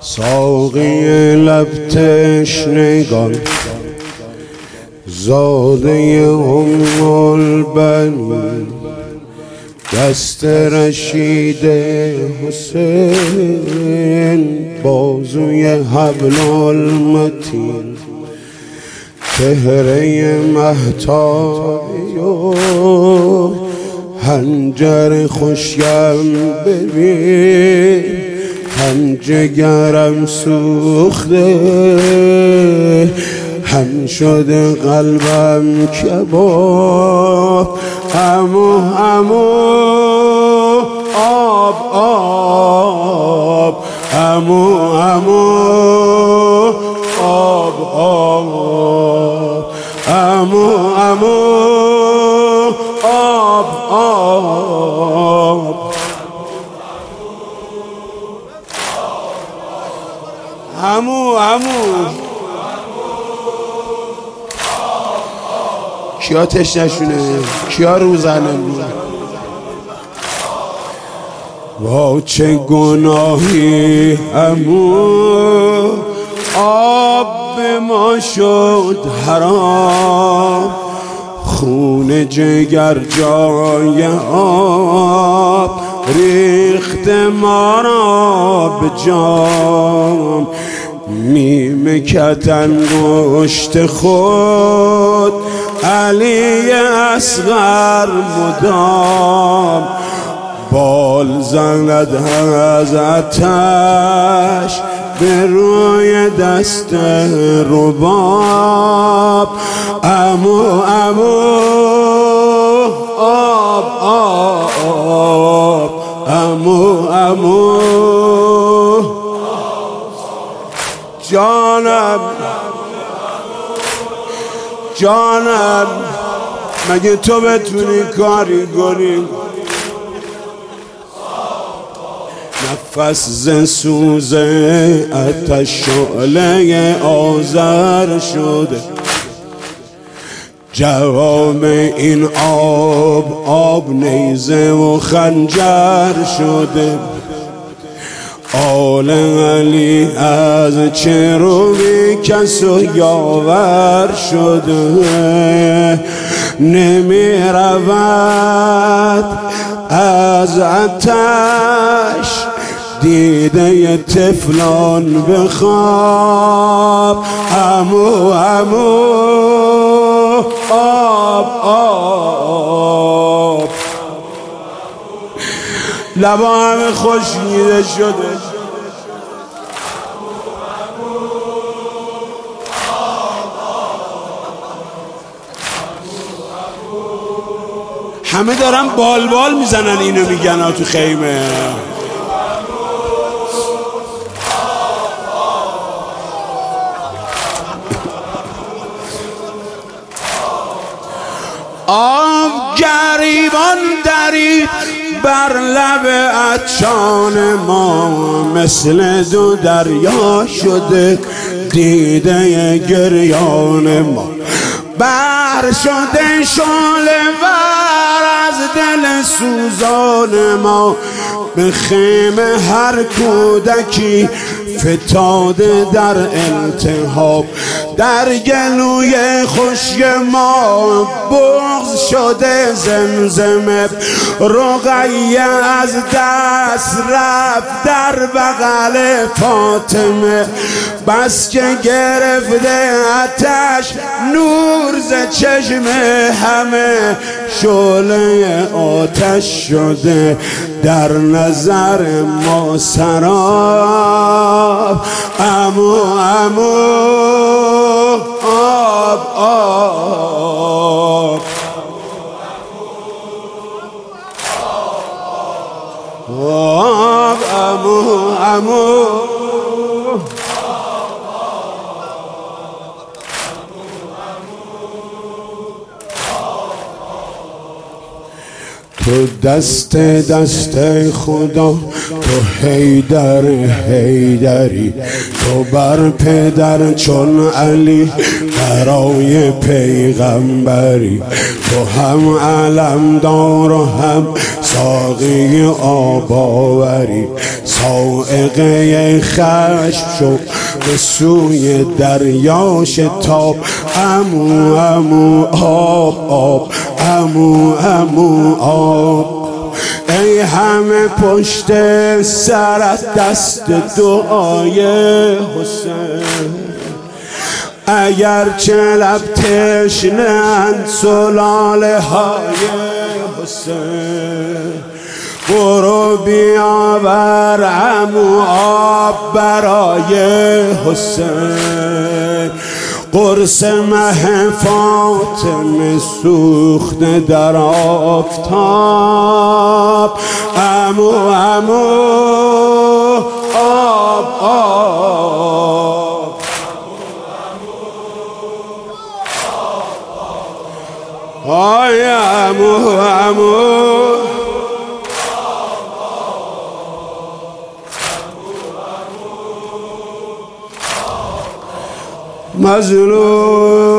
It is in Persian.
ساقی لب تشنگان زاده ام البنین دست رشید حسین بازوی حبل المتین چهره مهتابی و هنجر خوشیم ببین هم جگرم سوخته هم شده قلبم کباب همو آب آب همو آب آب همو آب آب همو کیا تشنشونه کیا روزنه بود وا چه گناهی همو آب به ما شد حرام خون جگر جای آب ریخت ما را به جام میمکت انگشت خود علی اصغر مدام بال زند از آتش به روی دست رباب امو آب آب امو جانم مگه تو بتونی کاری کنی نفس ز سوز آتش شعله آذر شده جواب این آب نیزه و خنجر شده آل علی از چروبی کس و یاور شده نمی رود از آتش دیده طفلان به خواب امو آب آب لبا همه خشکیده شده همه دارن بال میزنن اینو میگن ها تو خیمه آب گریبان درید بر لب عطشان ما مثل دو دریا شده دیده گریان ما بر شده شعله ور از دل سوزان ما به خیمه هر کودکی فتاده در التهاب در گلوی خشک ما بغض شده زمزمه رقیه از دست رفت در بغل فاطمه بس که گرفته آتش نور ز چشم همه شعله آتش شده در نظر ما سراب امو آب آب امو تو دست خدا، تو حیدر حیدری، تو بر پدر چون علی برای پیغمبری، تو هم علمدار و هم ساقی آب آوری، صاعقه خشم شو به سوی دریا شتاب، عمو عمو آب آب، عمو عمو آب. ای همه پشت سرت دست دعای حسین، اگر چه لب تشنه‌اند سلاله های حسین، برو بیاور عمو آب برای حسین، قرص مه فاطمه سوخته در آفتاب، عمو عمو آب آب، آی عمو عمو مظلوم